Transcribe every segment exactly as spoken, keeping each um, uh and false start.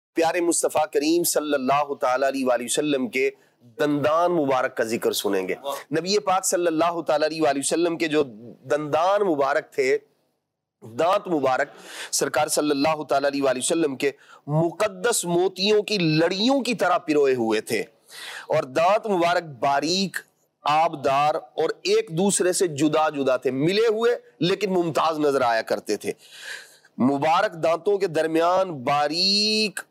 پیارے مصطفیٰ کریم صلی اللہ تعالیٰ علیہ وآلہ وسلم کے دندان مبارک کا ذکر سنیں گے۔ نبی پاک صلی اللہ تعالیٰ علیہ وآلہ وسلم کے جو دندان مبارک تھے، دانت مبارک، سرکار صلی اللہ تعالیٰ علیہ وآلہ وسلم کے مقدس موتیوں کی لڑیوں کی طرح پروئے ہوئے تھے، اور دانت مبارک باریک، آبدار اور ایک دوسرے سے جدا جدا تھے، ملے ہوئے لیکن ممتاز نظر آیا کرتے تھے۔ مبارک دانتوں کے درمیان باریک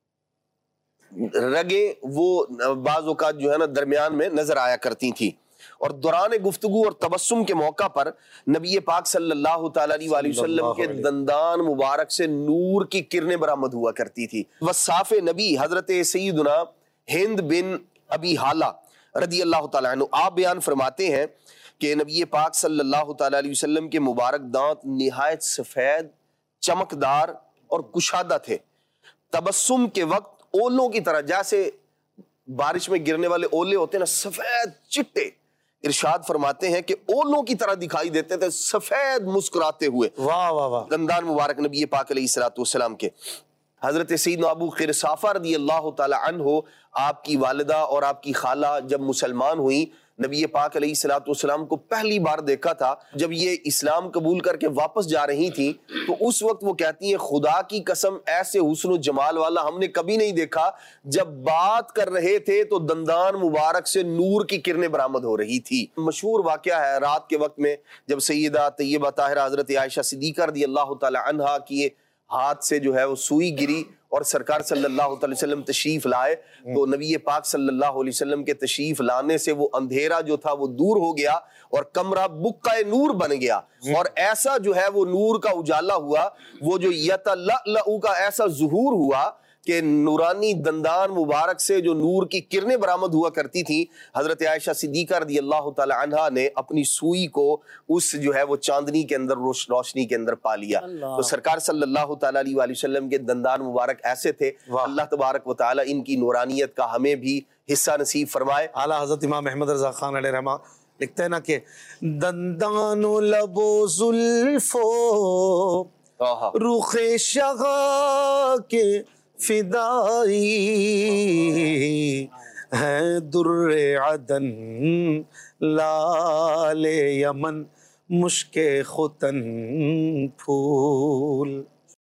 رگیں وہ بعض اوقات جو ہے نا درمیان میں نظر آیا کرتی تھی، اور دوران گفتگو اور تبسم کے موقع پر نبی پاک صلی اللہ تعالیٰ علیہ وآلہ وسلم کے دندان مبارک سے نور کی کرنیں برآمد ہوا کرتی تھی۔ وصاف نبی حضرت سیدنا ہند بن ابی حالہ رضی اللہ تعالیٰ عنہ آپ بیان فرماتے ہیں کہ نبی پاک صلی اللہ تعالیٰ علیہ وسلم کے مبارک دانت نہایت سفید، چمکدار اور کشادہ تھے۔ تبسم کے وقت اولوں کی طرح، جیسے بارش میں گرنے والے اولے ہوتے ہیں نا سفید چٹے، ارشاد فرماتے ہیں کہ اولوں کی طرح دکھائی دیتے تھے، سفید مسکراتے ہوئے واہ واہ واہ دندان مبارک نبی پاک علیہ الصلوۃ والسلام کے۔ حضرت سیدنا ابو قرصافہ رضی اللہ تعالی عنہ، آپ کی والدہ اور آپ کی خالہ جب مسلمان ہوئیں، نبی پاک علیہ الصلوۃ والسلام کو پہلی بار دیکھا تھا جب یہ اسلام قبول کر کے واپس جا رہی تھیں، تو اس وقت وہ کہتی ہیں خدا کی قسم ایسے حسن و جمال والا ہم نے کبھی نہیں دیکھا، جب بات کر رہے تھے تو دندان مبارک سے نور کی کرنیں برآمد ہو رہی تھی۔ مشہور واقعہ ہے رات کے وقت میں جب سیدہ طیبہ طاہرہ حضرت عائشہ صدیقہ رضی اللہ تعالی عنہا کی ہاتھ سے جو ہے وہ سوئی گری اور سرکار صلی اللہ علیہ وسلم تشریف لائے، تو نبی پاک صلی اللہ علیہ وسلم کے تشریف لانے سے وہ اندھیرا جو تھا وہ دور ہو گیا اور کمرہ بقعہ نور بن گیا، اور ایسا جو ہے وہ نور کا اجالا ہوا، وہ جو یتلألؤ کا ایسا ظہور ہوا کہ نورانی دندان مبارک سے جو نور کی کرنیں برآمد ہوا کرتی تھیں، حضرت عائشہ صدیقہ رضی اللہ تعالی عنہا نے اپنی سوئی کو اس جو ہے وہ چاندنی کے اندر روشنی کے اندر پا لیا۔ تو سرکار صلی اللہ تعالی علیہ وآلہ وسلم کے دندان مبارک ایسے تھے۔ اللہ تبارک و تعالی ان کی نورانیت کا ہمیں بھی حصہ نصیب فرمائے۔ اعلیٰ حضرت امام احمد رضا خان علیہ رحمہ لکھتے ہیں نا کہ دندان و لب و زلف و رخ شغا کے فدائی ہیں، در عدن لال یمن مشک ختن پھول۔